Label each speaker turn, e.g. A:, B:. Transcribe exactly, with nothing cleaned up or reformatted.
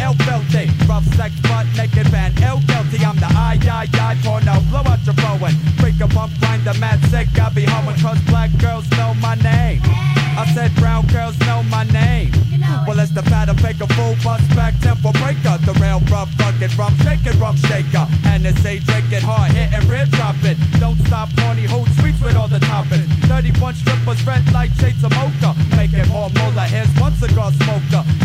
A: hell filthy. Rough sex, butt naked, Van L guilty. I'm the I, I, I, porno, blow out your phone. Freak a bump, grind the mad sick, I be hoeing cause black girls know my name. I said brown girls know my name. Well, it's the pattern, fake a full bust back, tempo breaker. The real rough, fucking rum, shaking rum shaker. And it's a drinking, hard hitting, rib dropping. Don't stop, horny hood sweets with all the toppings. thirty-one strippers, red light, shades of mocha.